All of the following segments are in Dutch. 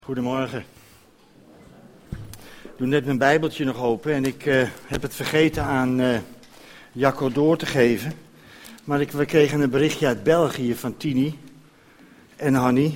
Goedemorgen. Ik doe net mijn Bijbeltje nog open en ik heb het vergeten aan Jacco door te geven. Maar we kregen een berichtje uit België van Tini en Hanny.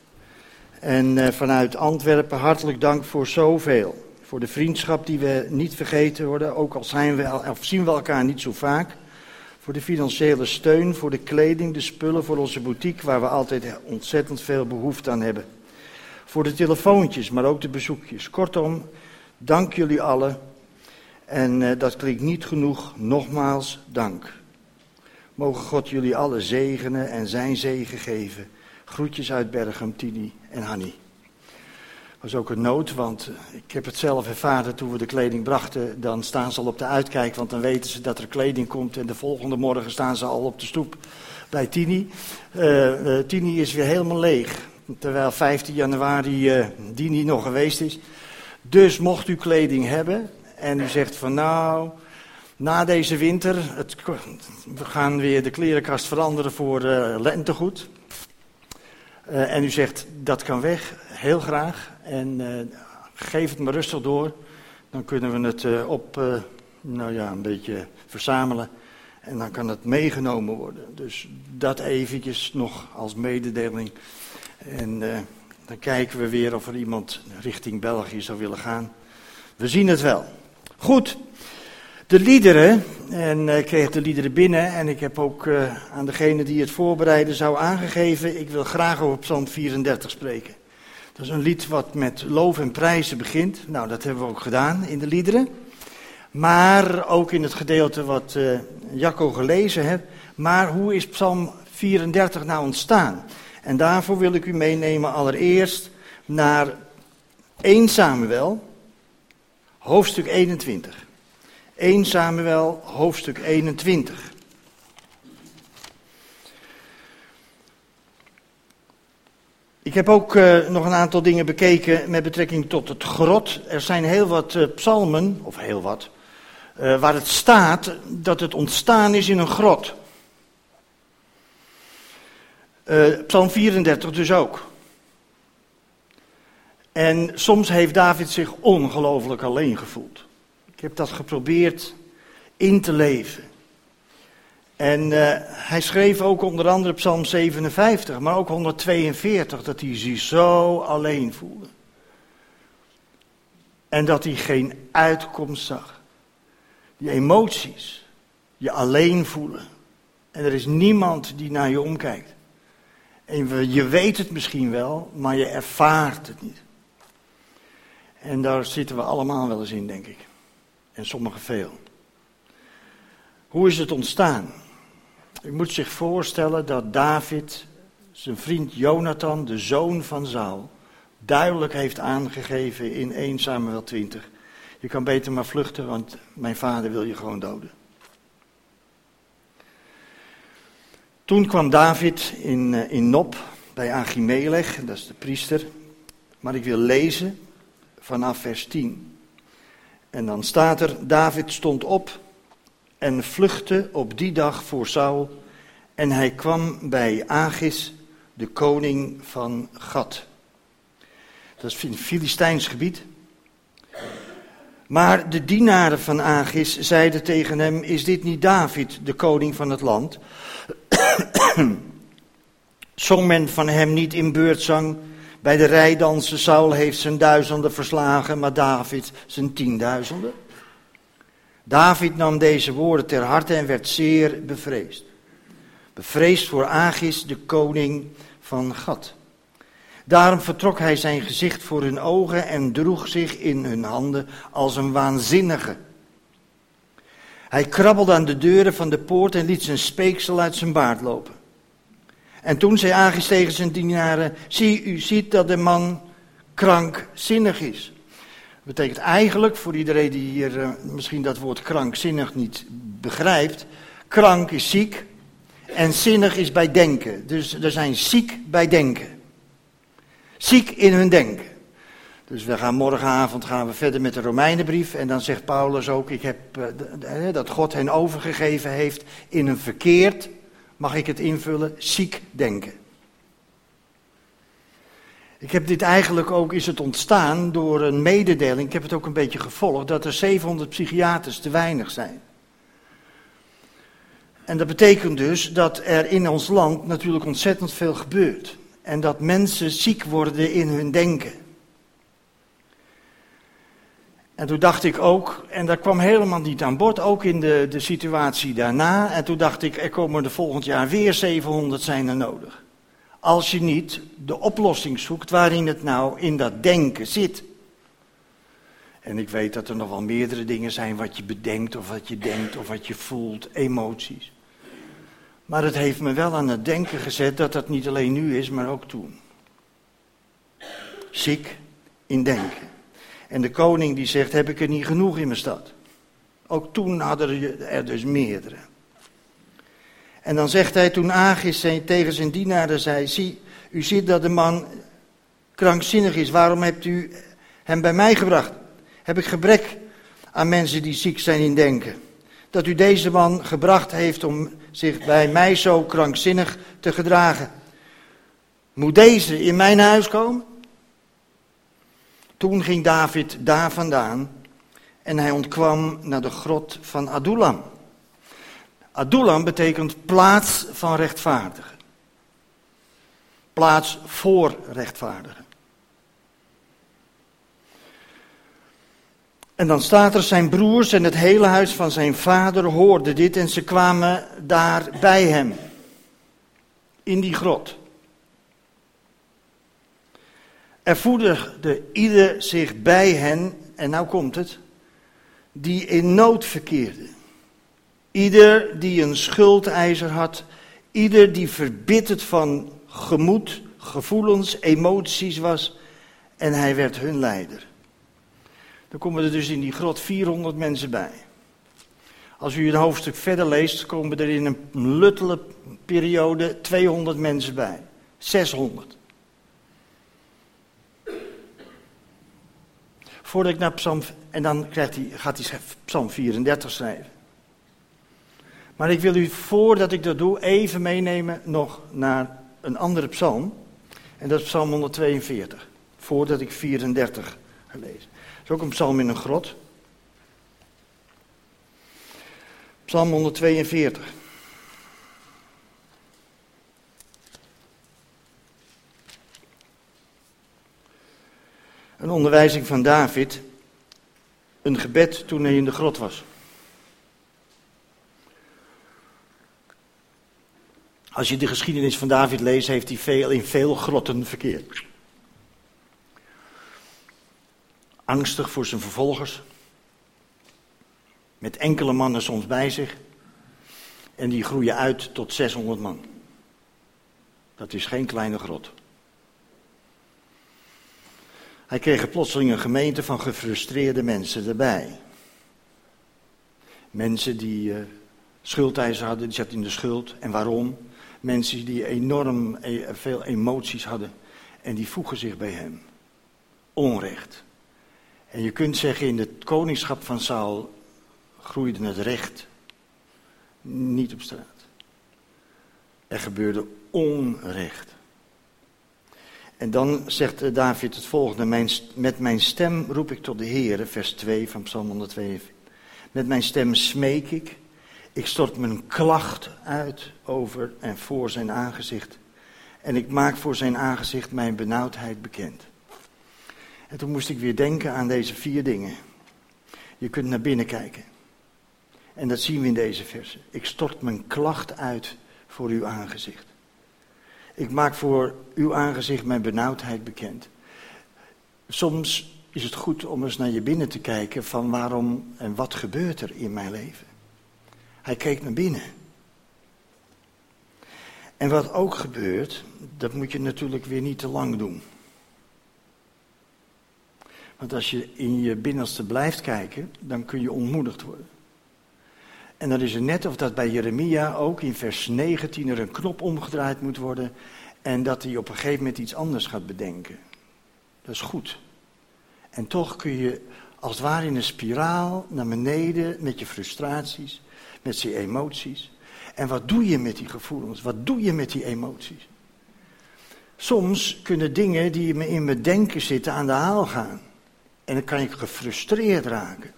En vanuit Antwerpen hartelijk dank voor zoveel. Voor de vriendschap die we niet vergeten worden, ook al zien we elkaar niet zo vaak. Voor de financiële steun, voor de kleding, de spullen, voor onze boutique waar we altijd ontzettend veel behoefte aan hebben. Voor de telefoontjes, maar ook de bezoekjes. Kortom, dank jullie allen. En dat klinkt niet genoeg. Nogmaals, dank. Mogen God jullie allen zegenen en zijn zegen geven. Groetjes uit Berchem, Tini en Hanny. Was ook een nood, want ik heb het zelf ervaren toen we de kleding brachten. Dan staan ze al op de uitkijk, want dan weten ze dat er kleding komt. En de volgende morgen staan ze al op de stoep bij Tini. Tini is weer helemaal leeg. Terwijl 15 januari die niet nog geweest is. Dus mocht u kleding hebben en u zegt van nou, na deze winter, we gaan weer de klerenkast veranderen voor lentegoed. En u zegt dat kan weg, heel graag. En geef het maar rustig door. Dan kunnen we het een beetje verzamelen. En dan kan het meegenomen worden. Dus dat eventjes nog als mededeling. En dan kijken we weer of er iemand richting België zou willen gaan. We zien het wel. Goed, de liederen. En ik kreeg de liederen binnen. En ik heb ook aan degene die het voorbereiden zou aangegeven. Ik wil graag over Psalm 34 spreken. Dat is een lied wat met loof en prijzen begint. Nou, dat hebben we ook gedaan in de liederen. Maar ook in het gedeelte wat Jacco gelezen heeft. Maar hoe is Psalm 34 nou ontstaan? En daarvoor wil ik u meenemen allereerst naar 1 Samuel, hoofdstuk 21. 1 Samuel, hoofdstuk 21. Ik heb ook nog een aantal dingen bekeken met betrekking tot het grot. Er zijn heel wat psalmen, waar het staat dat het ontstaan is in een grot. Psalm 34 dus ook. En soms heeft David zich ongelooflijk alleen gevoeld. Ik heb dat geprobeerd in te leven. En hij schreef ook onder andere Psalm 57, maar ook 142, dat hij zich zo alleen voelde. En dat hij geen uitkomst zag. Die emoties, je alleen voelen. En er is niemand die naar je omkijkt. En je weet het misschien wel, maar je ervaart het niet. En daar zitten we allemaal wel eens in, denk ik. En sommigen veel. Hoe is het ontstaan? U moet zich voorstellen dat David, zijn vriend Jonathan, de zoon van Saul, duidelijk heeft aangegeven in 1 Samuel 20. Je kan beter maar vluchten, want mijn vader wil je gewoon doden. Toen kwam David in Nob bij Achimelech, dat is de priester. Maar ik wil lezen vanaf vers 10. En dan staat er, David stond op en vluchtte op die dag voor Saul. En hij kwam bij Achis, de koning van Gat. Dat is in Filistijns gebied. Maar de dienaren van Achis zeiden tegen hem, is dit niet David, de koning van het land? Zong men van hem niet in beurtzang? Bij de rijdansen, Saul heeft zijn 1000 verslagen, maar David zijn 10.000. David nam deze woorden ter harte en werd zeer bevreesd. Bevreesd voor Achis, de koning van Gat. Daarom vertrok hij zijn gezicht voor hun ogen en droeg zich in hun handen als een waanzinnige. Hij krabbelde aan de deuren van de poort en liet zijn speeksel uit zijn baard lopen. En toen zei Achis tegen zijn dienaren, zie, u ziet dat de man krankzinnig is. Dat betekent eigenlijk, voor iedereen die hier misschien dat woord krankzinnig niet begrijpt, krank is ziek en zinnig is bij denken. Dus er zijn ziek bij denken. Ziek in hun denken. Dus morgenavond gaan we verder met de Romeinenbrief en dan zegt Paulus ook, ik heb dat God hen overgegeven heeft in een verkeerd, mag ik het invullen, ziek denken. Ik heb dit eigenlijk ook, is het ontstaan door een mededeling, ik heb het ook een beetje gevolgd, dat er 700 psychiaters te weinig zijn. En dat betekent dus dat er in ons land natuurlijk ontzettend veel gebeurt. En dat mensen ziek worden in hun denken. En toen dacht ik ook, en dat kwam helemaal niet aan bod, ook in de situatie daarna. En toen dacht ik, er komen er volgend jaar weer 700 zijn er nodig. Als je niet de oplossing zoekt waarin het nou in dat denken zit. En ik weet dat er nog wel meerdere dingen zijn wat je bedenkt of wat je denkt of wat je voelt, emoties. Maar het heeft me wel aan het denken gezet dat dat niet alleen nu is, maar ook toen. Ziek in denken. En de koning die zegt, heb ik er niet genoeg in mijn stad? Ook toen hadden er dus meerdere. En dan zegt hij, toen Agis tegen zijn dienaren zei, zie, u ziet dat de man krankzinnig is, waarom hebt u hem bij mij gebracht? Heb ik gebrek aan mensen die ziek zijn in denken? Dat u deze man gebracht heeft om zich bij mij zo krankzinnig te gedragen. Moet deze in mijn huis komen? Toen ging David daar vandaan en hij ontkwam naar de grot van Adullam. Adullam betekent plaats van rechtvaardigen. Plaats voor rechtvaardigen. En dan staat er, zijn broers en het hele huis van zijn vader hoorden dit en ze kwamen daar bij hem. In die grot. Er voegde ieder zich bij hen, en nou komt het, die in nood verkeerde. Ieder die een schuldeiser had, ieder die verbitterd van gemoed, gevoelens, emoties was, en hij werd hun leider. Dan komen er dus in die grot 400 mensen bij. Als u een hoofdstuk verder leest, komen er in een luttele periode 200 mensen bij. 600. Voordat ik naar Psalm, en dan gaat hij Psalm 34 schrijven. Maar ik wil u, voordat ik dat doe, even meenemen nog naar een andere psalm. En dat is Psalm 142. Voordat ik 34 ga lezen. Dat is ook een psalm in een grot. Psalm 142. Een onderwijzing van David. Een gebed toen hij in de grot was. Als je de geschiedenis van David leest, heeft hij in veel grotten verkeerd. Angstig voor zijn vervolgers. Met enkele mannen soms bij zich. En die groeien uit tot 600 man. Dat is geen kleine grot. Hij kreeg plotseling een gemeente van gefrustreerde mensen erbij. Mensen die schuldeisers hadden, die zaten in de schuld. En waarom? Mensen die enorm veel emoties hadden. En die voegen zich bij hem. Onrecht. En je kunt zeggen, in het koningschap van Saul groeide het recht niet op straat. Er gebeurde onrecht. En dan zegt David het volgende, met mijn stem roep ik tot de Heere, vers 2 van Psalm 142. Met mijn stem smeek ik stort mijn klacht uit over en voor zijn aangezicht. En ik maak voor zijn aangezicht mijn benauwdheid bekend. En toen moest ik weer denken aan deze 4 dingen. Je kunt naar binnen kijken. En dat zien we in deze versen. Ik stort mijn klacht uit voor uw aangezicht. Ik maak voor uw aangezicht mijn benauwdheid bekend. Soms is het goed om eens naar je binnen te kijken van waarom en wat gebeurt er in mijn leven. Hij keek naar binnen. En wat ook gebeurt, dat moet je natuurlijk weer niet te lang doen. Want als je in je binnenste blijft kijken, dan kun je ontmoedigd worden. En dan is het net of dat bij Jeremia ook in vers 19 er een knop omgedraaid moet worden. En dat hij op een gegeven moment iets anders gaat bedenken. Dat is goed. En toch kun je als het ware in een spiraal naar beneden met je frustraties, met je emoties. En wat doe je met die gevoelens? Wat doe je met die emoties? Soms kunnen dingen die me in mijn denken zitten aan de haal gaan. En dan kan ik gefrustreerd raken.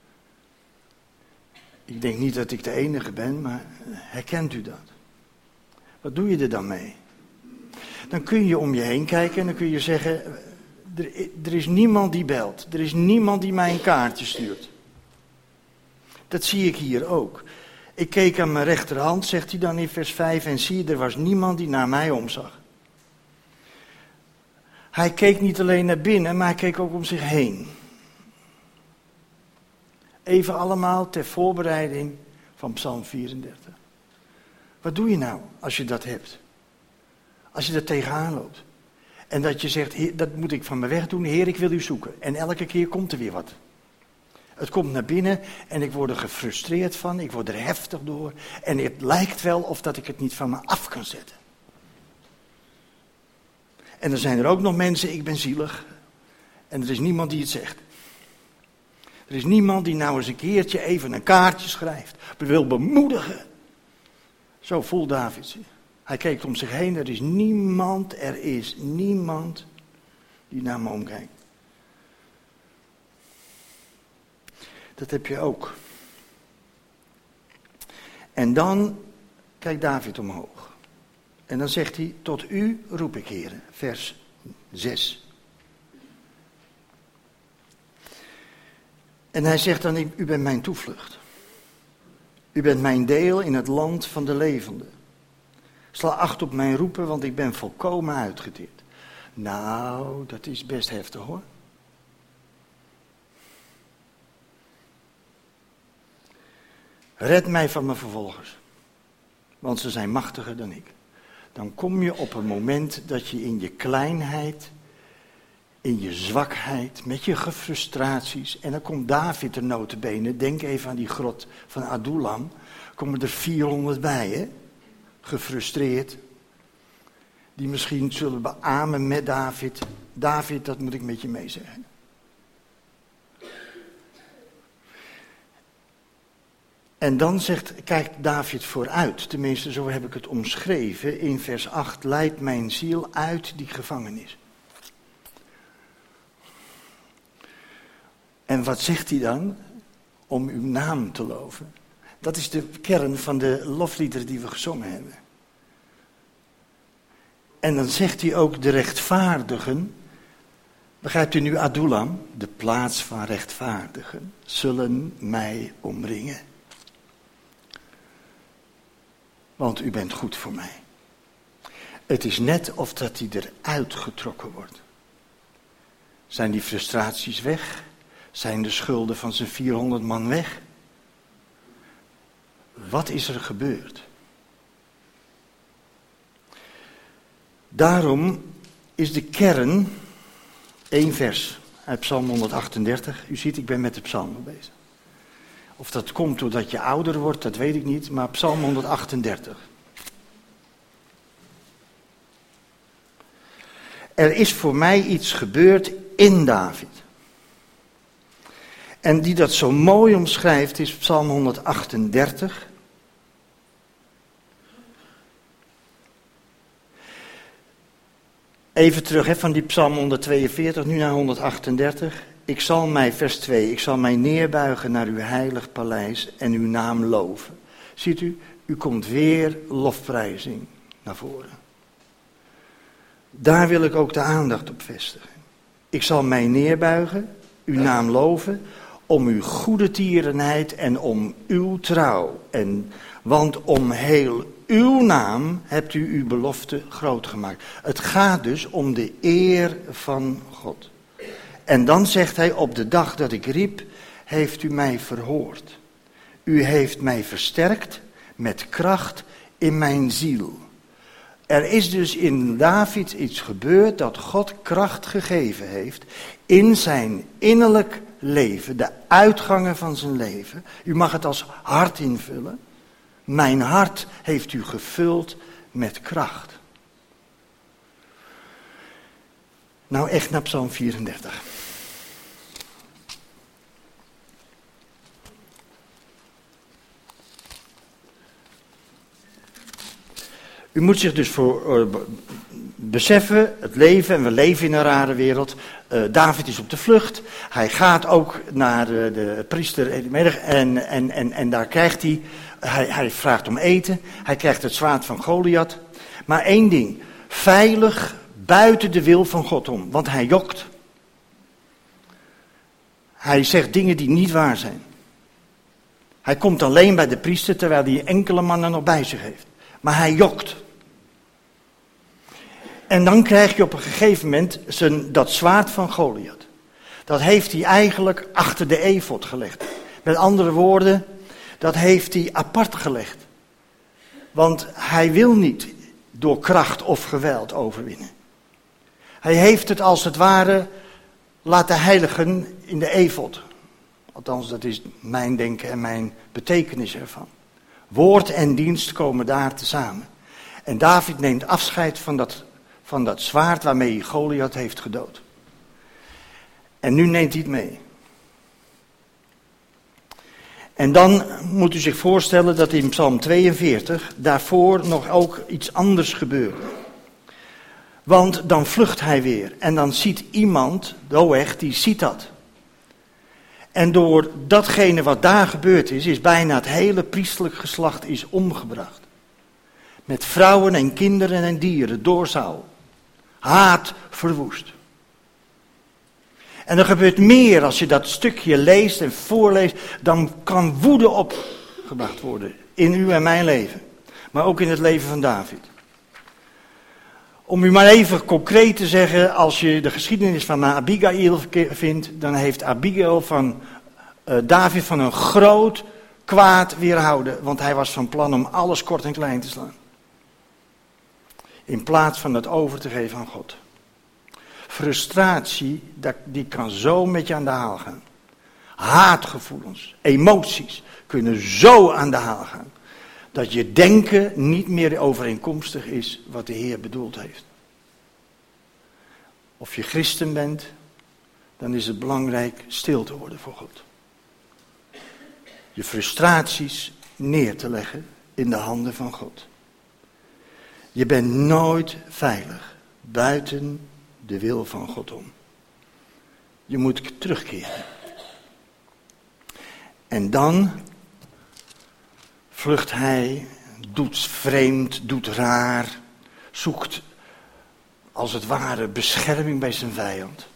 Ik denk niet dat ik de enige ben, maar herkent u dat? Wat doe je er dan mee? Dan kun je om je heen kijken en dan kun je zeggen, er is niemand die belt. Er is niemand die mij een kaartje stuurt. Dat zie ik hier ook. Ik keek aan mijn rechterhand, zegt hij dan in vers 5, en zie, er was niemand die naar mij omzag. Hij keek niet alleen naar binnen, maar hij keek ook om zich heen. Even allemaal ter voorbereiding van Psalm 34. Wat doe je nou als je dat hebt? Als je er tegenaan loopt. En dat je zegt, Heer, dat moet ik van me weg doen, Heer, ik wil u zoeken. En elke keer komt er weer wat. Het komt naar binnen en ik word er gefrustreerd van, ik word er heftig door. En het lijkt wel of dat ik het niet van me af kan zetten. En dan zijn er ook nog mensen, ik ben zielig. En er is niemand die het zegt. Er is niemand die nou eens een keertje even een kaartje schrijft. Wil bemoedigen. Zo voelt David zich. Hij kijkt om zich heen, er is niemand die naar me omkijkt. Dat heb je ook. En dan kijkt David omhoog. En dan zegt hij, tot u roep ik, Heere, vers 6. En hij zegt dan, u bent mijn toevlucht. U bent mijn deel in het land van de levenden. Sla acht op mijn roepen, want ik ben volkomen uitgeteerd. Nou, dat is best heftig hoor. Red mij van mijn vervolgers, want ze zijn machtiger dan ik. Dan kom je op een moment dat je in je kleinheid, in je zwakheid, met je gefrustraties, en dan komt David er nota bene, denk even aan die grot van Adullam, komen er 400 bij, hè? Gefrustreerd, die misschien zullen beamen met David. David, dat moet ik met je meezeggen. En dan kijkt David vooruit, tenminste zo heb ik het omschreven, in vers 8, leidt mijn ziel uit die gevangenis. En wat zegt hij dan? Om uw naam te loven. Dat is de kern van de lofliederen die we gezongen hebben. En dan zegt hij ook de rechtvaardigen, begrijpt u nu Adullam, de plaats van rechtvaardigen, zullen mij omringen. Want u bent goed voor mij. Het is net of dat hij eruit getrokken wordt. Zijn die frustraties weg? Zijn de schulden van zijn 400 man weg? Wat is er gebeurd? Daarom is de kern, 1 vers uit Psalm 138. U ziet, ik ben met de psalmen bezig. Of dat komt doordat je ouder wordt, dat weet ik niet, maar Psalm 138. Er is voor mij iets gebeurd in David. En die dat zo mooi omschrijft is Psalm 138. Even terug van die Psalm 142, nu naar 138. Ik zal mij, vers 2, ik zal mij neerbuigen naar uw heilig paleis en uw naam loven. Ziet u, u komt weer lofprijzing naar voren. Daar wil ik ook de aandacht op vestigen. Ik zal mij neerbuigen, uw naam loven, om uw goede tierenheid en om uw trouw. Want om heel uw naam hebt u uw belofte groot gemaakt. Het gaat dus om de eer van God. En dan zegt hij, op de dag dat ik riep, heeft u mij verhoord. U heeft mij versterkt met kracht in mijn ziel. Er is dus in David iets gebeurd dat God kracht gegeven heeft in zijn innerlijk leven, de uitgangen van zijn leven. U mag het als hart invullen. Mijn hart heeft u gevuld met kracht. Nou echt naar Psalm 34. U moet zich dus beseffen, het leven, en we leven in een rare wereld. David is op de vlucht. Hij gaat ook naar de priester Elimelech en daar krijgt hij vraagt om eten. Hij krijgt het zwaard van Goliath. Maar één ding, veilig buiten de wil van God om, want hij jokt. Hij zegt dingen die niet waar zijn. Hij komt alleen bij de priester terwijl hij enkele mannen nog bij zich heeft. Maar hij jokt. En dan krijg je op een gegeven moment dat zwaard van Goliath. Dat heeft hij eigenlijk achter de efod gelegd. Met andere woorden, dat heeft hij apart gelegd. Want hij wil niet door kracht of geweld overwinnen. Hij heeft het als het ware laten heiligen in de efod. Althans, dat is mijn denken en mijn betekenis ervan. Woord en dienst komen daar tezamen. En David neemt afscheid van dat zwaard waarmee hij Goliath heeft gedood. En nu neemt hij het mee. En dan moet u zich voorstellen dat in Psalm 42 daarvoor nog ook iets anders gebeurde. Want dan vlucht hij weer en dan ziet iemand, Doeg, die ziet dat. En door datgene wat daar gebeurd is bijna het hele priesterlijk geslacht is omgebracht. Met vrouwen en kinderen en dieren door Saul. Haat verwoest. En er gebeurt meer als je dat stukje leest en voorleest. Dan kan woede opgebracht worden in uw en mijn leven. Maar ook in het leven van David. Om u maar even concreet te zeggen, als je de geschiedenis van Abigail vindt, dan heeft Abigail van David van een groot kwaad weerhouden. Want hij was van plan om alles kort en klein te slaan. In plaats van het over te geven aan God. Frustratie, die kan zo met je aan de haal gaan. Haatgevoelens, emoties kunnen zo aan de haal gaan. Dat je denken niet meer overeenkomstig is wat de Heer bedoeld heeft. Of je christen bent, dan is het belangrijk stil te worden voor God. Je frustraties neer te leggen in de handen van God. Je bent nooit veilig buiten de wil van God om. Je moet terugkeren. En dan vlucht hij, doet vreemd, doet raar, zoekt als het ware bescherming bij zijn vijand.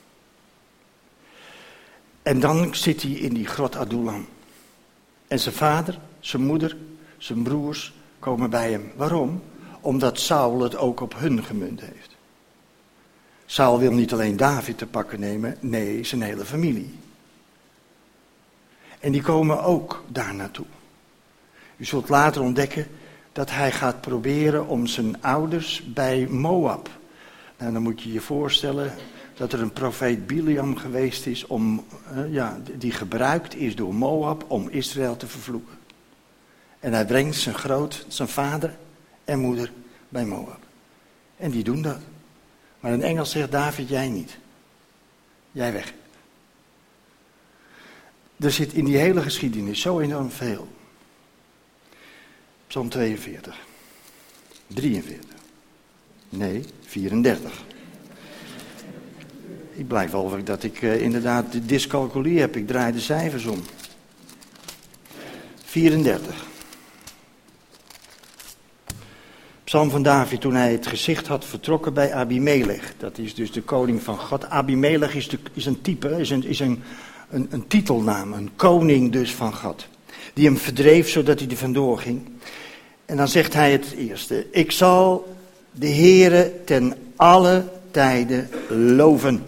En dan zit hij in die grot Adullam. En zijn vader, zijn moeder, zijn broers komen bij hem. Waarom? Omdat Saul het ook op hun gemunt heeft. Saul wil niet alleen David te pakken nemen, nee, zijn hele familie. En die komen ook daar naartoe. U zult later ontdekken dat hij gaat proberen om zijn ouders bij Moab. Nou, dan moet je je voorstellen dat er een profeet Biliam geweest is die gebruikt is door Moab om Israël te vervloeken. En hij brengt zijn vader en moeder bij Moab. En die doen dat. Maar in Engels zegt David, jij niet. Jij weg. Er zit in die hele geschiedenis zo enorm veel. Psalm 42. 43. Nee, 34. Ik blijf wel dat ik inderdaad de dyscalculie heb. Ik draai de cijfers om. 34. Psalm van David, toen hij het gezicht had vertrokken bij Abimelech. Dat is dus de koning van God. Abimelech is een type, is een titelnaam, een koning dus van God. Die hem verdreef zodat hij er vandoor ging. En dan zegt hij het eerste. Ik zal de Heere ten alle tijden loven.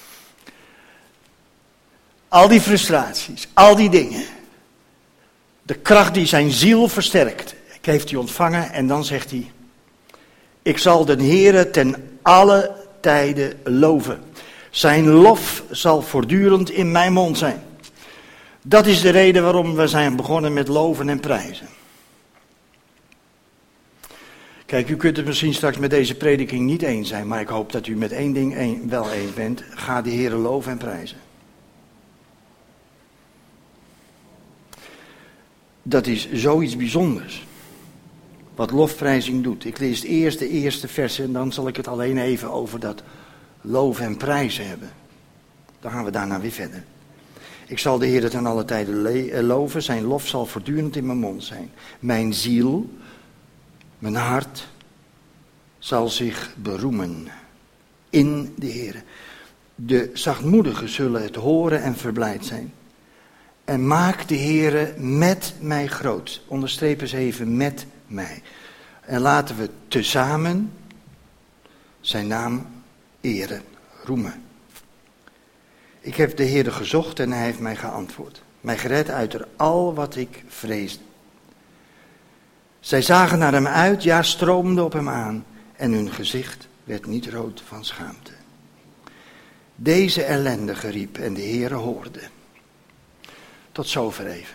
Al die frustraties, al die dingen. De kracht die zijn ziel versterkt, heeft hij ontvangen en dan zegt hij. Ik zal de Heere ten alle tijden loven. Zijn lof zal voortdurend in mijn mond zijn. Dat is de reden waarom we zijn begonnen met loven en prijzen. Kijk, u kunt het misschien straks met deze prediking niet eens zijn, maar ik hoop dat u met één ding wel eens bent. Ga de Heere loven en prijzen. Dat is zoiets bijzonders. wat lofprijzing doet. Ik lees eerst de eerste versen en dan zal ik het alleen even over dat loven en prijzen hebben. Dan gaan we daarna weer verder. Ik zal de Heer ten alle tijden loven, zijn lof zal voortdurend in mijn mond zijn. Mijn ziel, mijn hart, zal zich beroemen in de Heer. De zachtmoedigen zullen het horen en verblijd zijn. En maak de Heere met mij groot. Onderstreep eens even met mij. En laten we tezamen zijn naam eren, roemen. Ik heb de Heere gezocht en hij heeft mij geantwoord. Mij gered uit er al wat ik vreesde. Zij zagen naar hem uit, ja, stroomden op hem aan. En hun gezicht werd niet rood van schaamte. Deze ellendige riep en de Heere hoorde. Tot zover even.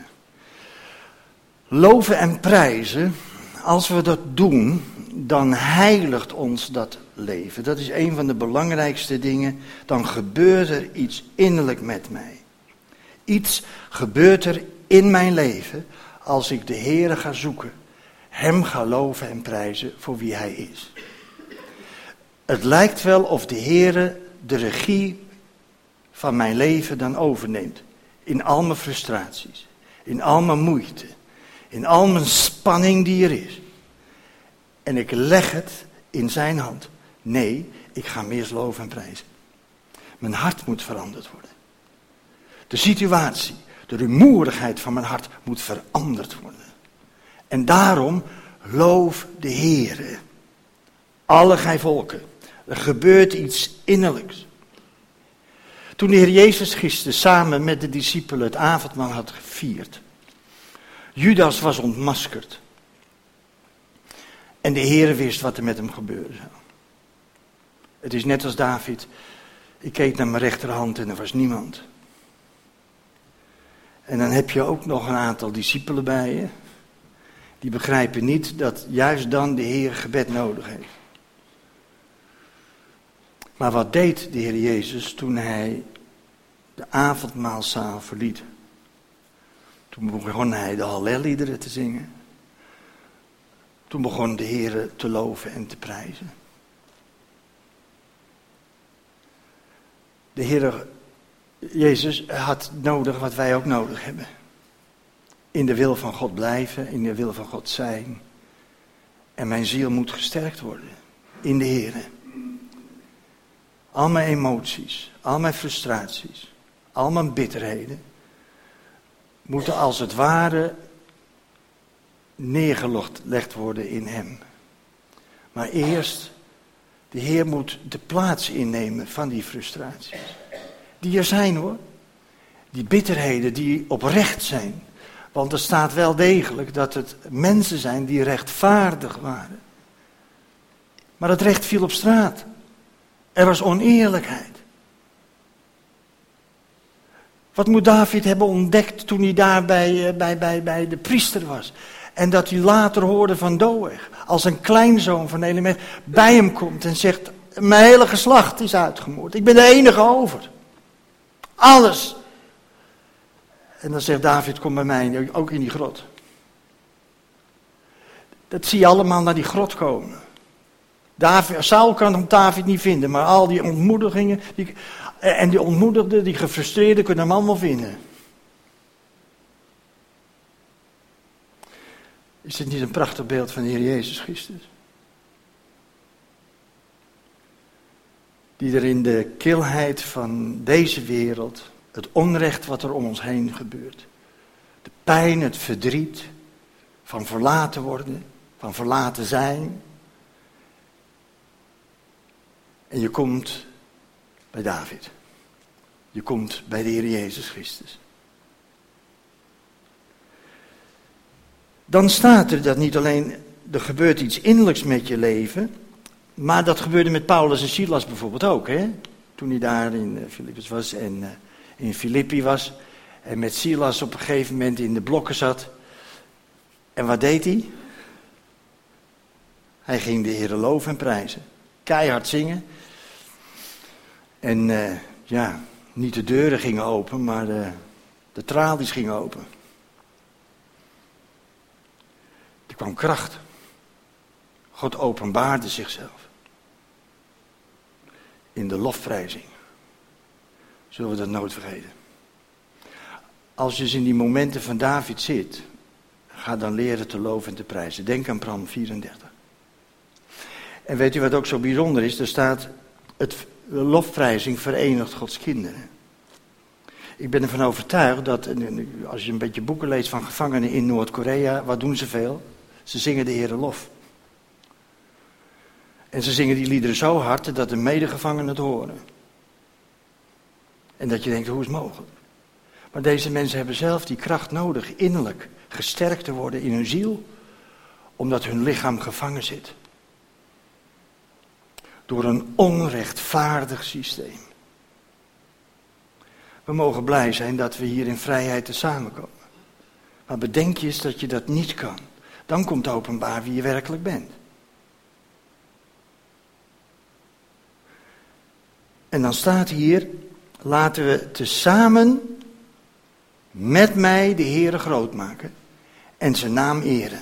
Loven en prijzen, als we dat doen, dan heiligt ons dat leven. Dat is een van de belangrijkste dingen. Dan gebeurt er iets innerlijk met mij. Iets gebeurt er in mijn leven als ik de Heere ga zoeken. Hem ga loven en prijzen voor wie hij is. Het lijkt wel of de Heere de regie van mijn leven dan overneemt. In al mijn frustraties, in al mijn moeite, in al mijn spanning die er is. En ik leg het in zijn hand. Nee, ik ga hem eerst loven en prijzen. Mijn hart moet veranderd worden. De situatie, de rumoerigheid van mijn hart moet veranderd worden. En daarom loof de Heere. Alle gij volken. Er gebeurt iets innerlijks. Toen de Heer Jezus Christus samen met de discipelen het avondmaal had gevierd. Judas was ontmaskerd. En de Heer wist wat er met hem gebeuren zou. Het is net als David. Ik keek naar mijn rechterhand en er was niemand. En dan heb je ook nog een aantal discipelen bij je. Die begrijpen niet dat juist dan de Heer gebed nodig heeft. Maar wat deed de Heer Jezus toen hij de avondmaalzaal verliet? Toen begon hij de Hallelliederen te zingen. Toen begon de Heer te loven en te prijzen. De Heer Jezus had nodig wat wij ook nodig hebben. In de wil van God blijven, in de wil van God zijn. En mijn ziel moet gesterkt worden in de Heer. Al mijn emoties, al mijn frustraties, al mijn bitterheden moeten als het ware neergelegd worden in hem. Maar eerst, de Heer moet de plaats innemen van die frustraties. Die er zijn hoor. Die bitterheden die oprecht zijn. Want er staat wel degelijk dat het mensen zijn die rechtvaardig waren. Maar het recht viel op straat. Er was oneerlijkheid. Wat moet David hebben ontdekt toen hij daar bij de priester was? En dat hij later hoorde van Doeg, als een kleinzoon van Elimelech, bij hem komt en zegt, mijn hele geslacht is uitgemoord. Ik ben de enige over. Alles. En dan zegt David, kom bij mij, ook in die grot. Dat zie je allemaal naar die grot komen. Saul kan David niet vinden, maar al die ontmoedigingen, en die ontmoedigden, die gefrustreerden, kunnen hem allemaal vinden. Is dit niet een prachtig beeld van de Heer Jezus Christus? Die er in de kilheid van deze wereld, het onrecht wat er om ons heen gebeurt, de pijn, het verdriet van verlaten worden, van verlaten zijn. En je komt bij David. Je komt bij de Heer Jezus Christus. Dan staat er dat niet alleen er gebeurt iets innerlijks met je leven, maar dat gebeurde met Paulus en Silas bijvoorbeeld ook. Hè? Toen hij daar in Filippus was en in Filippi was en met Silas op een gegeven moment in de blokken zat. En wat deed hij? Hij ging de Heer loven en prijzen. Keihard zingen. En niet de deuren gingen open, maar de tralies gingen open. Er kwam kracht. God openbaarde zichzelf. In de lofprijzing. Zullen we dat nooit vergeten. Als je eens in die momenten van David zit, ga dan leren te loven en te prijzen. Denk aan Psalm 34. En weet u wat ook zo bijzonder is? Er staat, de lofprijzing verenigt Gods kinderen. Ik ben ervan overtuigd dat, als je een beetje boeken leest van gevangenen in Noord-Korea, wat doen ze veel? Ze zingen de Heere lof. En ze zingen die liederen zo hard dat de medegevangenen het horen. En dat je denkt, hoe is het mogelijk? Maar deze mensen hebben zelf die kracht nodig, innerlijk gesterkt te worden in hun ziel, omdat hun lichaam gevangen zit. Door een onrechtvaardig systeem. We mogen blij zijn dat we hier in vrijheid te samenkomen. Maar bedenk je eens dat je dat niet kan. Dan komt openbaar wie je werkelijk bent. En dan staat hier, laten we tezamen met mij de Heere groot maken en zijn naam eren.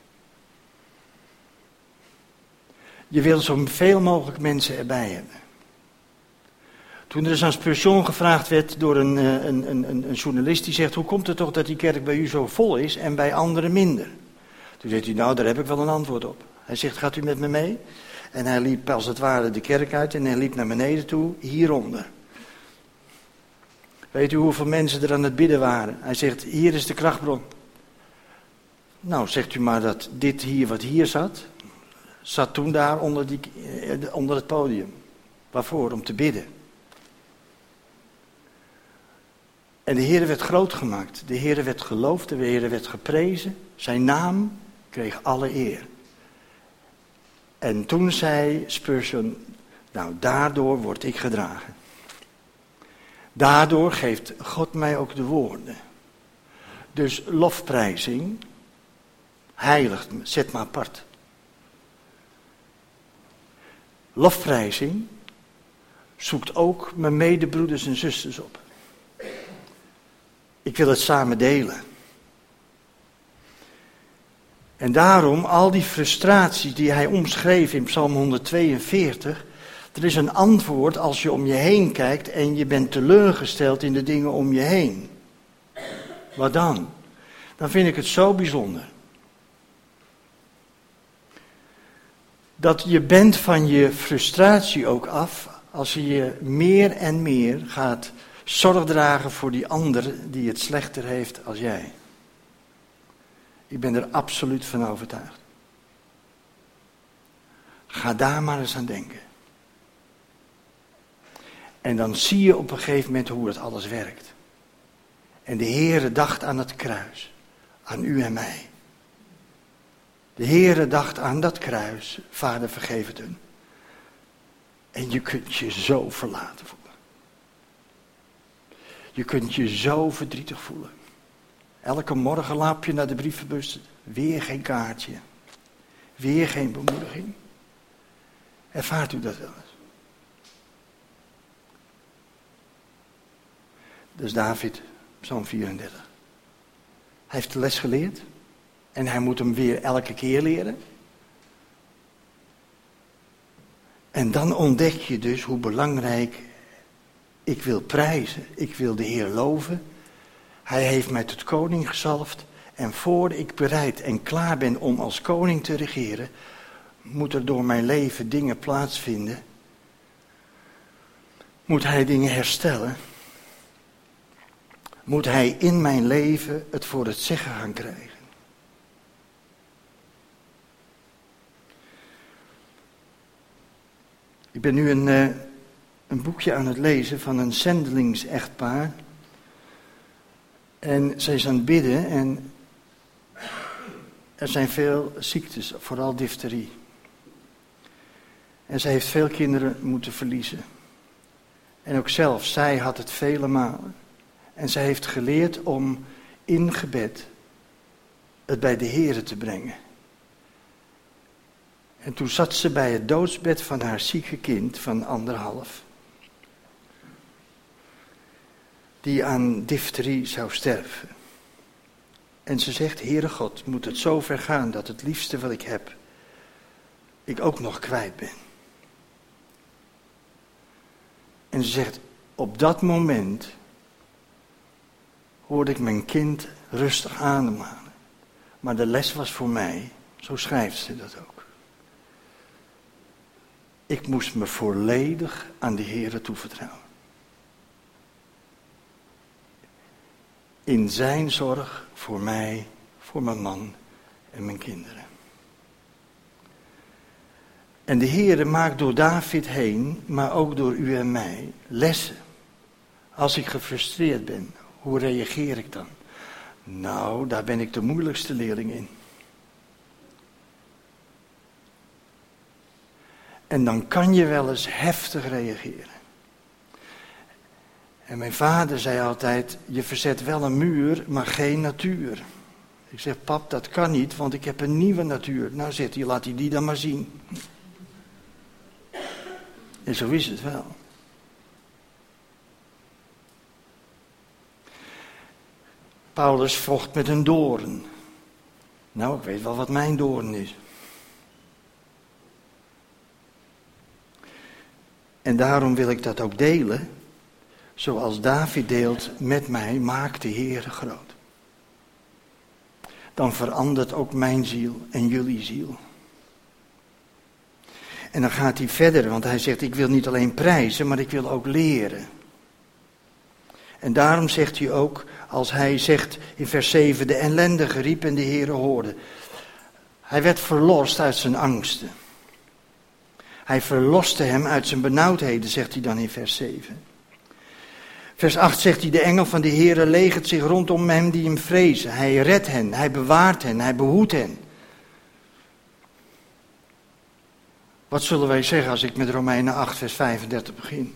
Je wil zoveel mogelijk mensen erbij hebben. Toen er eens aan Spurgeon gevraagd werd door een journalist die zegt, hoe komt het toch dat die kerk bij u zo vol is en bij anderen minder? Toen zegt hij, nou daar heb ik wel een antwoord op. Hij zegt, gaat u met me mee? En hij liep als het ware de kerk uit en hij liep naar beneden toe, hieronder. Weet u hoeveel mensen er aan het bidden waren? Hij zegt, hier is de krachtbron. Nou, zegt u maar dat dit hier wat hier zat toen daar onder het podium. Waarvoor? Om te bidden. En de Heere werd groot gemaakt. De Heere werd geloofd, de Heere werd geprezen. Zijn naam kreeg alle eer. En toen zei Spurgeon, nou daardoor word ik gedragen. Daardoor geeft God mij ook de woorden. Dus lofprijzing, heiligt me, zet me apart. Lofprijzing zoekt ook mijn medebroeders en zusters op. Ik wil het samen delen. En daarom al die frustraties die hij omschreef in Psalm 142... Er is een antwoord als je om je heen kijkt en je bent teleurgesteld in de dingen om je heen. Wat dan? Dan vind ik het zo bijzonder. Dat je bent van je frustratie ook af als je meer en meer gaat zorg dragen voor die ander die het slechter heeft als jij. Ik ben er absoluut van overtuigd. Ga daar maar eens aan denken. En dan zie je op een gegeven moment hoe het alles werkt. En de Heere dacht aan het kruis. Aan u en mij. De Heere dacht aan dat kruis. Vader, vergeef het hun. En je kunt je zo verlaten voelen. Je kunt je zo verdrietig voelen. Elke morgen laap je naar de brievenbus. Weer geen kaartje. Weer geen bemoediging. Ervaart u dat wel eens? Dus David, Psalm 34. Hij heeft de les geleerd. En hij moet hem weer elke keer leren. En dan ontdek je dus hoe belangrijk ik wil prijzen. Ik wil de Heer loven. Hij heeft mij tot koning gezalfd. En voor ik bereid en klaar ben om als koning te regeren, moet er door mijn leven dingen plaatsvinden. Moet hij dingen herstellen. Moet hij in mijn leven het voor het zeggen gaan krijgen. Ik ben nu een boekje aan het lezen van een zendelingsechtpaar. En zij is aan het bidden en er zijn veel ziektes, vooral difterie. En zij heeft veel kinderen moeten verliezen. En ook zelf, zij had het vele malen. En zij heeft geleerd om in gebed het bij de Heere te brengen. En toen zat ze bij het doodsbed van haar zieke kind van 1,5. Die aan difterie zou sterven. En ze zegt, Heere God, moet het zo ver gaan dat het liefste wat ik heb ik ook nog kwijt ben. En ze zegt, op dat moment hoorde ik mijn kind rustig ademhalen. Maar de les was voor mij, zo schrijft ze dat ook. Ik moest me volledig aan de Heere toevertrouwen. In zijn zorg voor mij, voor mijn man en mijn kinderen. En de Heere maakt door David heen, maar ook door u en mij, lessen. Als ik gefrustreerd ben, hoe reageer ik dan? Nou, daar ben ik de moeilijkste leerling in. En dan kan je wel eens heftig reageren. En mijn vader zei altijd, je verzet wel een muur, maar geen natuur. Ik zeg, pap, dat kan niet, want ik heb een nieuwe natuur. Nou, zegt hij, laat hij die dan maar zien. En zo is het wel. Paulus vocht met een doorn. Nou, ik weet wel wat mijn doorn is. En daarom wil ik dat ook delen. Zoals David deelt met mij, maak de Heere groot. Dan verandert ook mijn ziel en jullie ziel. En dan gaat hij verder, want hij zegt, ik wil niet alleen prijzen, maar ik wil ook leren. En daarom zegt hij ook, als hij zegt in vers 7, de ellendige riep en de Heere hoorde. Hij werd verlost uit zijn angsten. Hij verloste hem uit zijn benauwdheden, zegt hij dan in vers 7. Vers 8 zegt hij, de engel van de Heere legert zich rondom hem die hem vrezen. Hij redt hen, hij bewaart hen, hij behoedt hen. Wat zullen wij zeggen als ik met Romeinen 8 vers 35 begin?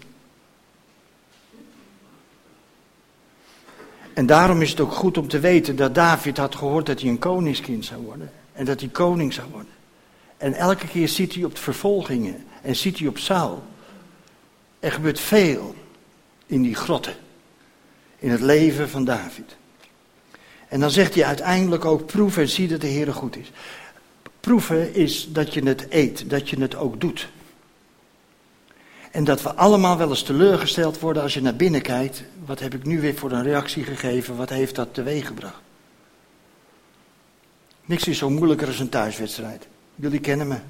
En daarom is het ook goed om te weten dat David had gehoord dat hij een koningskind zou worden. En dat hij koning zou worden. En elke keer ziet hij op vervolgingen en ziet hij op Saul. Er gebeurt veel in die grotten. In het leven van David. En dan zegt hij uiteindelijk ook, proef en zie dat de Heere goed is. Proeven is dat je het eet, dat je het ook doet. En dat we allemaal wel eens teleurgesteld worden als je naar binnen kijkt. Wat heb ik nu weer voor een reactie gegeven? Wat heeft dat teweeggebracht? Niks is zo moeilijker als een thuiswedstrijd. Jullie kennen me.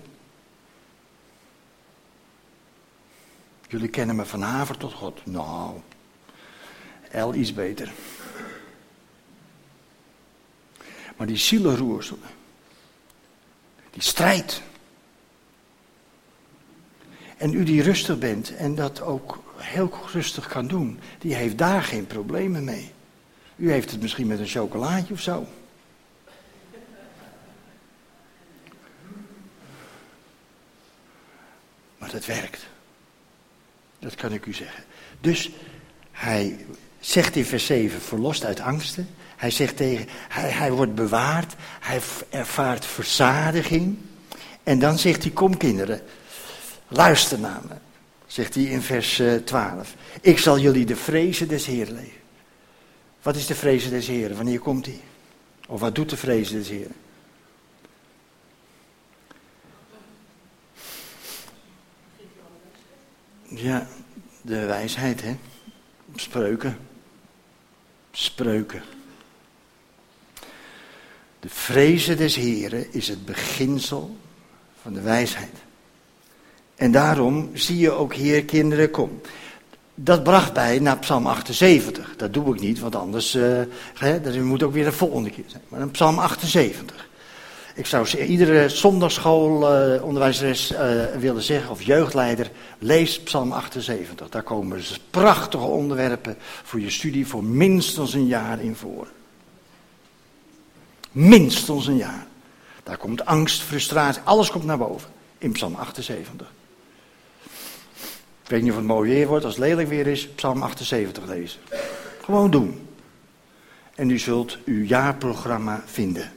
Jullie kennen me van haver tot God. Nou, El iets beter. Maar die zielenroerselen. Die strijd. En u die rustig bent en dat ook heel rustig kan doen, die heeft daar geen problemen mee. U heeft het misschien met een chocolaatje of zo. Maar dat werkt. Dat kan ik u zeggen. Dus hij zegt in vers 7, verlost uit angsten. Hij zegt tegen, hij wordt bewaard. Hij ervaart verzadiging. En dan zegt hij, kom kinderen, luister naar me. Zegt hij in vers 12. Ik zal jullie de vrezen des Heeren leren. Wat is de vrezen des Heeren? Wanneer komt hij? Of wat doet de vrezen des Heeren? Ja, de wijsheid, hè. Spreuken. Spreuken. De vrezen des Heeren is het beginsel van de wijsheid. En daarom zie je ook hier, kinderen, kom. Dat bracht mij naar Psalm 78. Dat doe ik niet, want anders dat moet ook weer de volgende keer zijn. Maar een Psalm 78. Ik zou iedere zondagschoolonderwijzeres willen zeggen, of jeugdleider, lees Psalm 78. Daar komen dus prachtige onderwerpen voor je studie voor minstens een jaar in voor. Minstens een jaar. Daar komt angst, frustratie, alles komt naar boven in Psalm 78. Ik weet niet of het mooi weer wordt, als het lelijk weer is, Psalm 78 lezen. Gewoon doen. En u zult uw jaarprogramma vinden.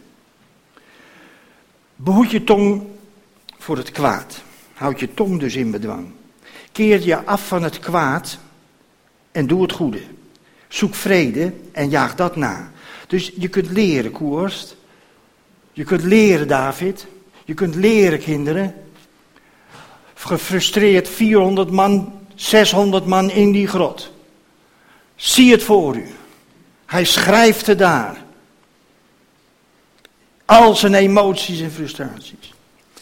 Behoed je tong voor het kwaad. Houd je tong dus in bedwang. Keer je af van het kwaad en doe het goede. Zoek vrede en jaag dat na. Dus je kunt leren, Koerst. Je kunt leren, David. Je kunt leren, kinderen. gefrustreerd 400 man, 600 man in die grot. Zie het voor u. Hij schrijft het daar. Al zijn emoties en frustraties.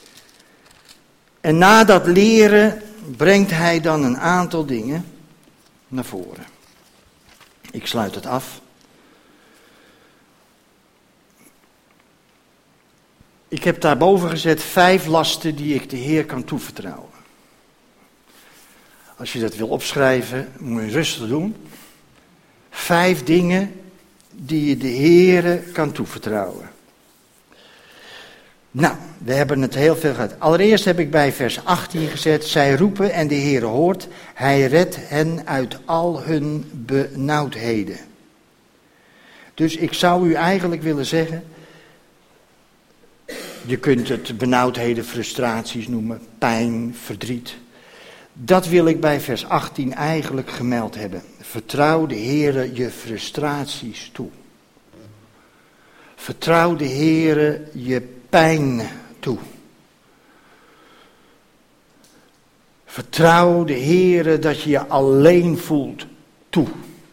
En na dat leren brengt hij dan een aantal dingen naar voren. Ik sluit het af. Ik heb daarboven gezet 5 lasten die ik de Heer kan toevertrouwen. Als je dat wil opschrijven, moet je rustig doen. 5 dingen die je de Heer kan toevertrouwen. Nou, we hebben het heel veel gehad. Allereerst heb ik bij vers 18 gezet, zij roepen en de Heer hoort, hij redt hen uit al hun benauwdheden. Dus ik zou u eigenlijk willen zeggen, je kunt het benauwdheden, frustraties noemen, pijn, verdriet. Dat wil ik bij vers 18 eigenlijk gemeld hebben. Vertrouw de Heere je frustraties toe. Vertrouw de Heere je pijn toe. Vertrouw de Heere dat je je alleen voelt toe.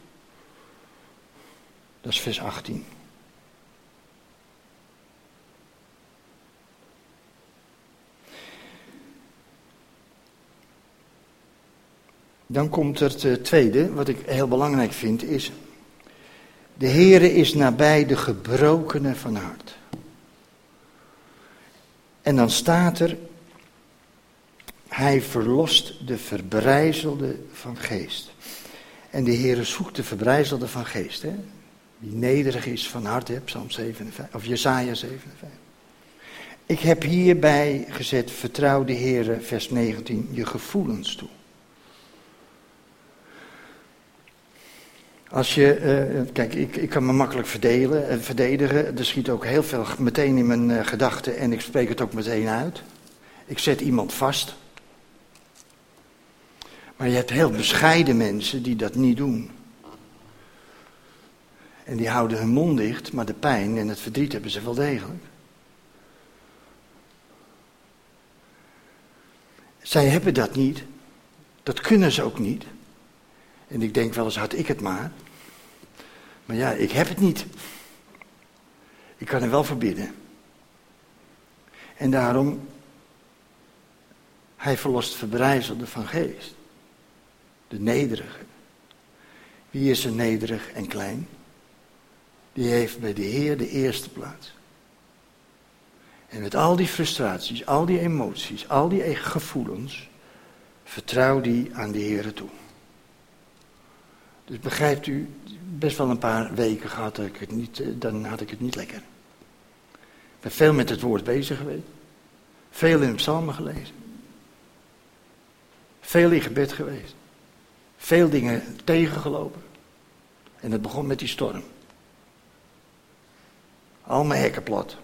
Dat is vers 18. Dan komt er het tweede, wat ik heel belangrijk vind, is: de Heere is nabij de gebrokenen van hart. En dan staat er, hij verlost de verbrijzelde van geest. En de Heere zoekt de verbrijzelde van geest, hè? Die nederig is van hart, hè? Psalm 57, of Jesaja 57. Ik heb hierbij gezet, vertrouw de Heere, vers 19, je gevoelens toe. Als je, kijk, ik kan me makkelijk verdedigen. Er schiet ook heel veel meteen in mijn gedachten en ik spreek het ook meteen uit. Ik zet iemand vast. Maar je hebt heel bescheiden mensen die dat niet doen. En die houden hun mond dicht, maar de pijn en het verdriet hebben ze wel degelijk. Zij hebben dat niet. Dat kunnen ze ook niet. En ik denk wel eens, had ik het maar. Maar ja, ik heb het niet. Ik kan er wel voor bidden. En daarom, hij verlost verbrijzelde van geest. De nederige. Wie is er nederig en klein? Die heeft bij de Heer de eerste plaats. En met al die frustraties, al die emoties, al die gevoelens, vertrouw die aan de Heer toe. Dus begrijpt u, best wel een paar weken gehad dat ik het niet, dan had ik het niet lekker. Ik ben veel met het woord bezig geweest. Veel in de psalmen gelezen. Veel in gebed geweest. Veel dingen tegengelopen. En het begon met die storm. Al mijn hekken plat.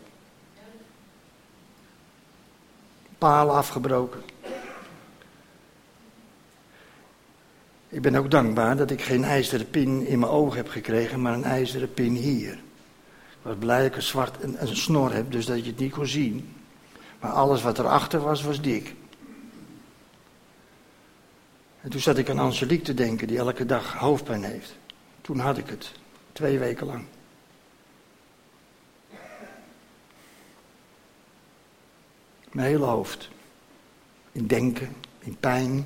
Palen afgebroken. Ik ben ook dankbaar dat ik geen ijzeren pin in mijn oog heb gekregen, maar een ijzeren pin hier. Ik was blij dat ik een snor heb, dus dat je het niet kon zien. Maar alles wat erachter was, was dik. En toen zat ik aan Angelique te denken, die elke dag hoofdpijn heeft. Toen had ik het, 2 weken lang. Mijn hele hoofd. In denken, in pijn.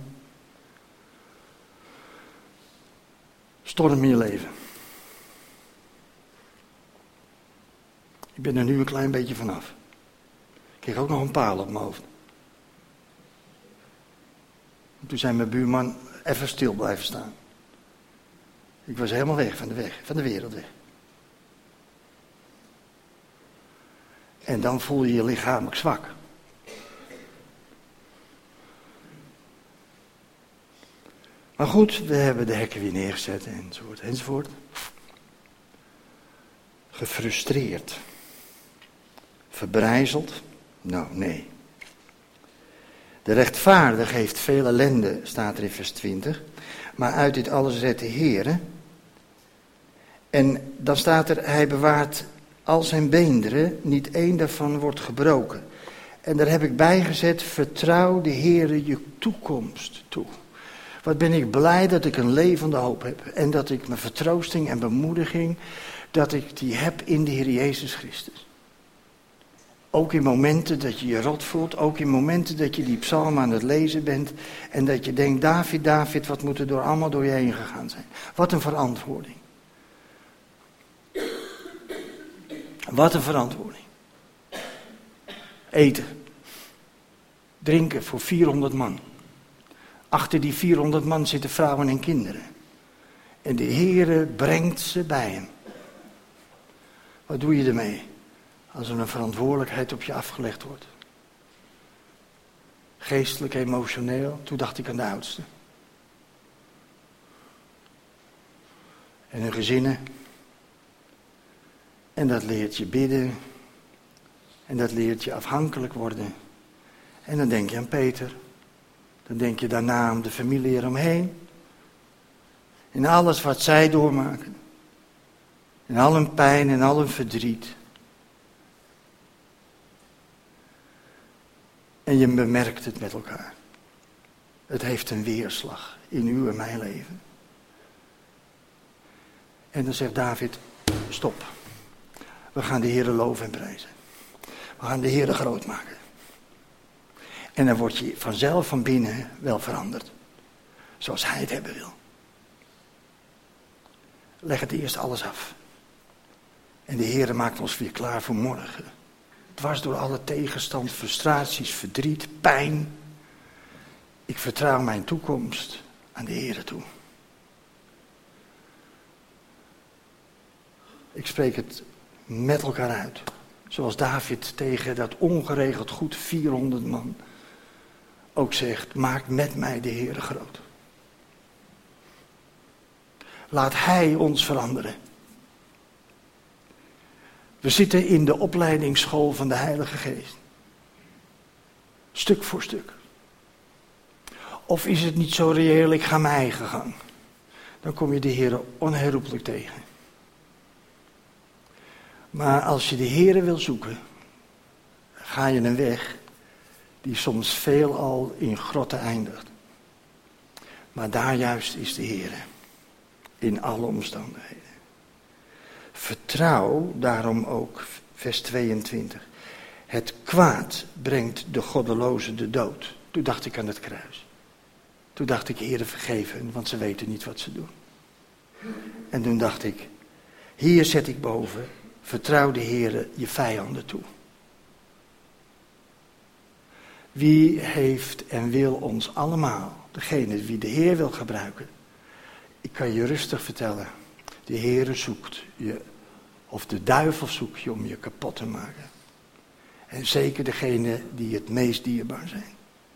Storm in je leven. Ik ben er nu een klein beetje vanaf. Ik kreeg ook nog een paal op mijn hoofd. En toen zei mijn buurman, even stil blijven staan. Ik was helemaal weg, van de wereld weg. En dan voel je je lichamelijk zwak. Maar goed, we hebben de hekken weer neergezet enzovoort, enzovoort. Gefrustreerd. Verbrijzeld? Nou, nee. De rechtvaardige heeft veel ellende, staat er in vers 20. Maar uit dit alles redt de Heere. En dan staat er, hij bewaart al zijn beenderen, niet één daarvan wordt gebroken. En daar heb ik bij gezet, vertrouw de Heere je toekomst toe. Wat ben ik blij dat ik een levende hoop heb. En dat ik mijn vertroosting en bemoediging, dat ik die heb in de Heer Jezus Christus. Ook in momenten dat je je rot voelt, ook in momenten dat je die psalm aan het lezen bent. En dat je denkt, David, wat moet er allemaal door je heen gegaan zijn. Wat een verantwoording. Wat een verantwoording. Eten. Drinken voor 400 man. Achter die 400 man zitten vrouwen en kinderen. En de Heere brengt ze bij hem. Wat doe je ermee? Als er een verantwoordelijkheid op je afgelegd wordt. Geestelijk, emotioneel. Toen dacht ik aan de oudste. En hun gezinnen. En dat leert je bidden. En dat leert je afhankelijk worden. En dan denk je aan Peter. Dan denk je daarna aan de familie eromheen. En alles wat zij doormaken. En al hun pijn en al hun verdriet. En je bemerkt het met elkaar. Het heeft een weerslag in uw en mijn leven. En dan zegt David, stop. We gaan de Heere loven en prijzen. We gaan de Heere groot maken. En dan word je vanzelf van binnen wel veranderd. Zoals hij het hebben wil. Leg het eerst alles af. En de Heere maakt ons weer klaar voor morgen. Dwars door alle tegenstand, frustraties, verdriet, pijn. Ik vertrouw mijn toekomst aan de Heere toe. Ik spreek het met elkaar uit. Zoals David tegen dat ongeregeld goed 400 man ook zegt, maak met mij de Heere groot. Laat hij ons veranderen. We zitten in de opleidingsschool van de Heilige Geest. Stuk voor stuk. Of is het niet zo reëel, ik ga mijn eigen gang. Dan kom je de Heere onherroepelijk tegen. Maar als je de Heere wil zoeken, ga je een weg die soms veelal in grotten eindigt. Maar daar juist is de Heere. In alle omstandigheden. Vertrouw daarom ook, vers 22. Het kwaad brengt de goddeloze de dood. Toen dacht ik aan het kruis. Toen dacht ik, Heere vergeef hen, want ze weten niet wat ze doen. En toen dacht ik, hier zet ik boven, vertrouw de Heere je vijanden toe. Wie heeft en wil ons allemaal, degene wie de Heer wil gebruiken. Ik kan je rustig vertellen, de Heere zoekt je, of de duivel zoekt je om je kapot te maken. En zeker degene die het meest dierbaar zijn.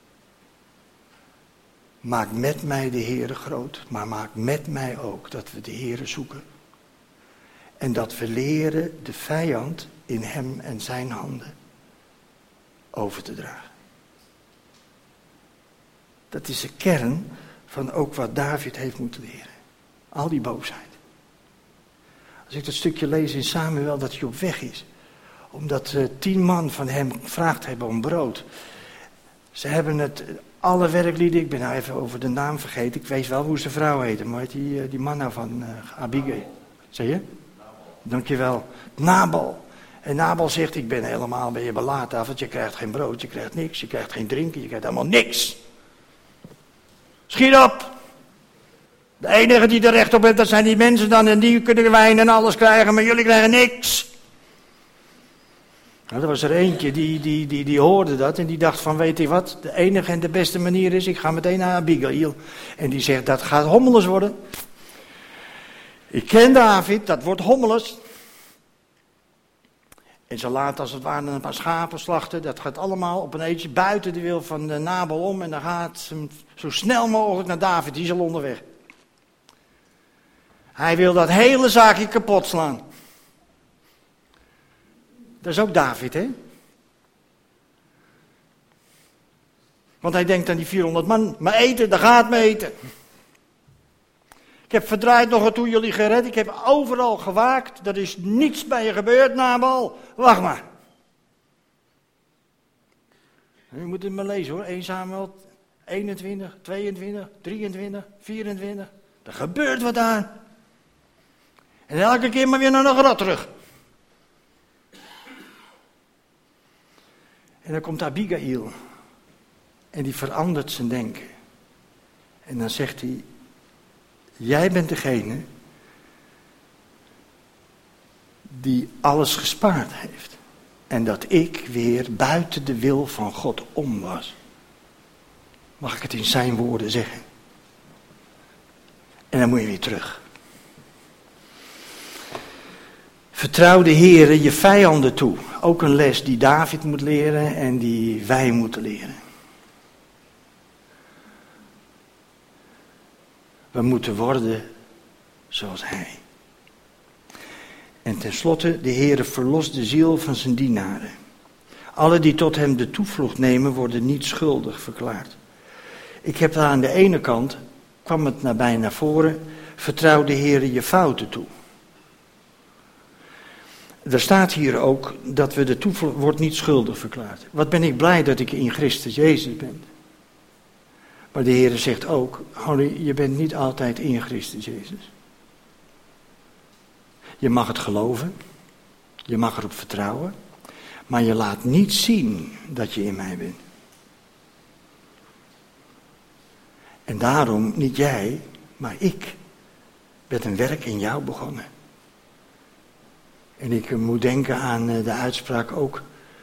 Maak met mij de Heere groot, maar maak met mij ook dat we de Heere zoeken. En dat we leren de vijand in hem en zijn handen over te dragen. Dat is de kern van ook wat David heeft moeten leren. Al die boosheid. Als ik dat stukje lees in Samuel dat hij op weg is. Omdat 10 man van hem gevraagd hebben om brood. Ze hebben het, alle werklieden, ik ben nou even over de naam vergeten. Ik weet wel hoe zijn vrouw heette, maar die man nou van Abigail. Zeg je? Dankjewel. Nabal. En Nabal zegt, ik ben helemaal bij je belaten af, want je krijgt geen brood, je krijgt niks, je krijgt geen drinken, je krijgt helemaal niks. Schiet op! De enige die er recht op heeft, dat zijn die mensen dan, en die kunnen wijn en alles krijgen, maar jullie krijgen niks. Nou, er was er eentje die hoorde dat en die dacht van, weet je wat, de enige en de beste manier is, ik ga meteen naar Abigail. En die zegt, dat gaat hommeles worden. Ik ken David, dat wordt hommeles. En ze laat als het ware een paar schapen slachten. Dat gaat allemaal op een eentje buiten de wil van de Nabal om. En dan gaat ze zo snel mogelijk naar David. Die is al onderweg. Hij wil dat hele zaakje kapot slaan. Dat is ook David, hè? Want hij denkt aan die 400 man. Maar eten, daar gaat me eten. Ik heb verdraaid nog toe jullie gered. Ik heb overal gewaakt. Er is niets bij je gebeurd, Nabal. Wacht maar. Je moet het maar lezen hoor. 1 Samuel 21, 22, 23, 24. Er gebeurt wat aan. En elke keer maar weer naar de grot terug. En dan komt Abigail. En die verandert zijn denken. En dan zegt hij, jij bent degene die alles gespaard heeft. En dat ik weer buiten de wil van God om was. Mag ik het in zijn woorden zeggen? En dan moet je weer terug. Vertrouw de Heere je vijanden toe. Ook een les die David moet leren en die wij moeten leren. We moeten worden zoals hij. En tenslotte, de Heere verlost de ziel van zijn dienaren. Alle die tot hem de toevlucht nemen, worden niet schuldig verklaard. Ik heb daar aan de ene kant, kwam het nabij naar voren, vertrouw de Heere je fouten toe. Er staat hier ook dat we de toevlucht wordt niet schuldig verklaard. Wat ben ik blij dat ik in Christus Jezus ben. Maar de Heere zegt ook, Harry, je bent niet altijd in Christus Jezus. Je mag het geloven, je mag erop vertrouwen, maar je laat niet zien dat je in mij bent. En daarom niet jij, maar ik ben een werk in jou begonnen. En ik moet denken aan de uitspraak ook,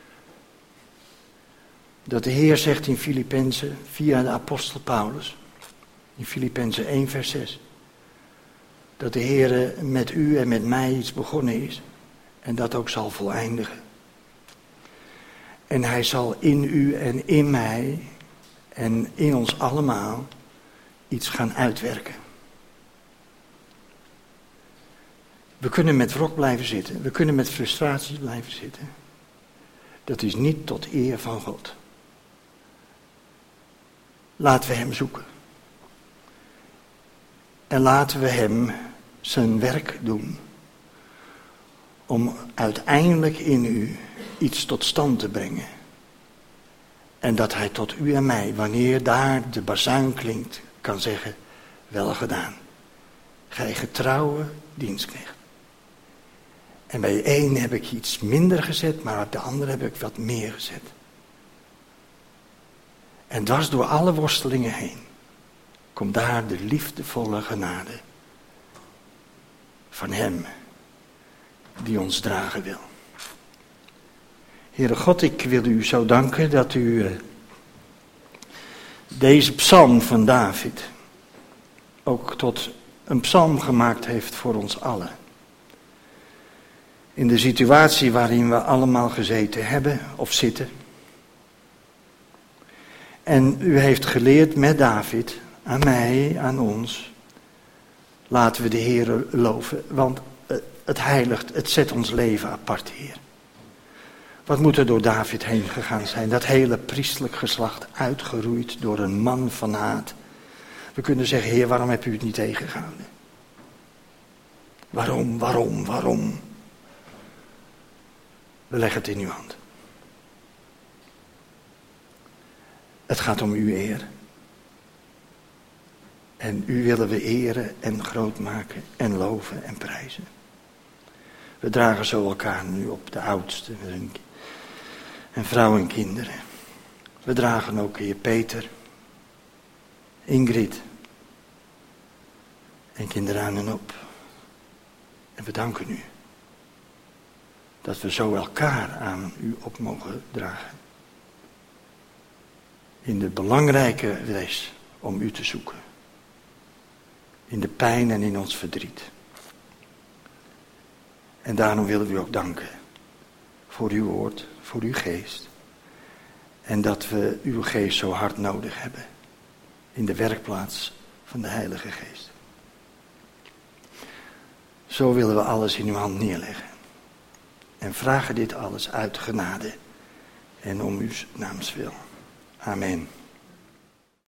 dat de Heer zegt in Filippenzen, via de apostel Paulus, in Filippenzen 1 vers 6, dat de Heer met u en met mij iets begonnen is en dat ook zal voleindigen. En hij zal in u en in mij en in ons allemaal iets gaan uitwerken. We kunnen met wrok blijven zitten, we kunnen met frustraties blijven zitten. Dat is niet tot eer van God. Laten we hem zoeken. En laten we hem zijn werk doen. Om uiteindelijk in u iets tot stand te brengen. En dat hij tot u en mij, wanneer daar de bazuin klinkt, kan zeggen, wel gedaan. Gij getrouwe dienstknecht. En bij de een heb ik iets minder gezet, maar op de andere heb ik wat meer gezet. En dwars door alle worstelingen heen komt daar de liefdevolle genade van hem die ons dragen wil. Heere God, ik wil u zo danken dat u deze psalm van David ook tot een psalm gemaakt heeft voor ons allen. In de situatie waarin we allemaal gezeten hebben of zitten. En u heeft geleerd met David, aan mij, aan ons. Laten we de Heer loven, want het heiligt, het zet ons leven apart, Heer. Wat moet er door David heen gegaan zijn? Dat hele priestelijk geslacht uitgeroeid door een man van haat. We kunnen zeggen, Heer, waarom hebt u het niet tegengehouden? Waarom? We leggen het in uw hand. Het gaat om uw eer. En u willen we eren en groot maken en loven en prijzen. We dragen zo elkaar nu op, de oudsten en vrouwen en kinderen. We dragen ook Heer Peter, Ingrid en kinderen op. En we danken u dat we zo elkaar aan u op mogen dragen. In de belangrijke les om u te zoeken. In de pijn en in ons verdriet. En daarom willen we u ook danken voor uw woord, voor uw geest. En dat we uw geest zo hard nodig hebben in de werkplaats van de Heilige Geest. Zo willen we alles in uw hand neerleggen. En vragen dit alles uit genade en om uw naams wil. Amen.